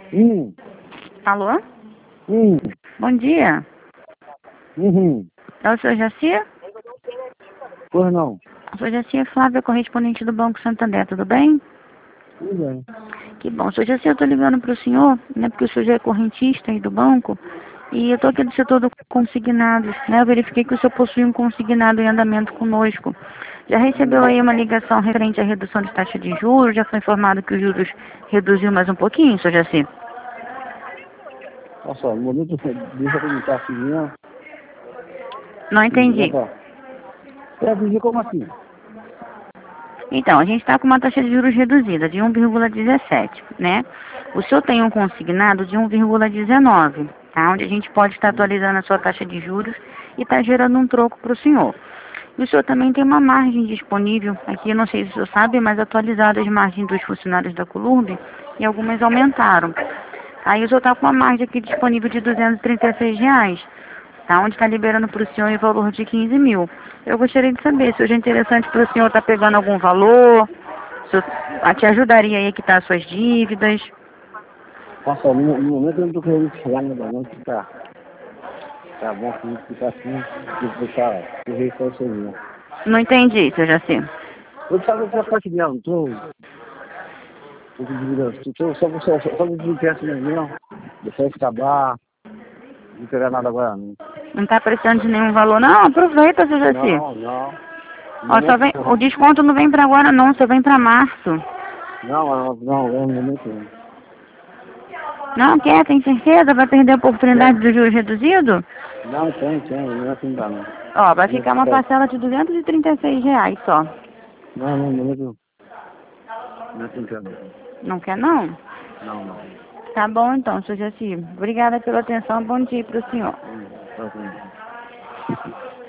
Hum, Alô? hum, Bom dia. uhum. É o senhor Jaci? Pois não. O senhor Jaci é Flávia, correspondente do Banco Santander, tudo bem? Tudo bem. Que bom. Senhor Jaci, eu estou ligando para o senhor, né, porque o senhor já é correntista aí do banco, e eu estou aqui do setor do consignados, né? Eu verifiquei que o senhor possui um consignado em andamento conosco. Já recebeu aí uma ligação referente à redução de taxa de juros? Já foi informado que os juros reduziu mais um pouquinho, senhor Jaci? Olha só, no momento, deixa eu perguntar assim, né? Não E, entendi. opa, dizer como assim? Então, a gente está com uma taxa de juros reduzida de 1,17, né? O senhor tem um consignado de 1,19, tá? Onde a gente pode estar atualizando a sua taxa de juros e está gerando um troco para o senhor. E o senhor também tem uma margem disponível, aqui eu não sei se o senhor sabe, mas atualizaram as margens dos funcionários da Columbi e algumas aumentaram. Aí o senhor está com uma margem aqui disponível de R$ 236, tá? Onde está liberando para o senhor em valor de 15 mil. Eu gostaria de saber se hoje é interessante para o senhor estar pegando algum valor, se eu te ajudaria aí a quitar suas dívidas. Olha só, no momento eu não estou querendo falar nada não, que tá bom assim, que tá assim, que deixar, que reitor isso aí, né? Não entendi, seu Jaci. Eu precisava dessa parte mesmo, não tô com dúvida, só me desligar assim mesmo, deixar isso acabar, não pegar nada agora não. Não está precisando de nenhum valor, não? Aproveita, seu Jaci. Não, não. No Ó, só momento vem, o não. desconto não vem para agora não, só vem para março. Não, no momento não. Não quer, tem certeza? Vai perder a oportunidade do juros reduzido? Não, tem, não é assim não dá não. Ó, vai Não, ficar uma parcela de R$ 236 só. no momento não é assim não. Não quer não? Não. Tá bom então, seu Jaci. Obrigada pela atenção, bom dia para o senhor. Tá bom.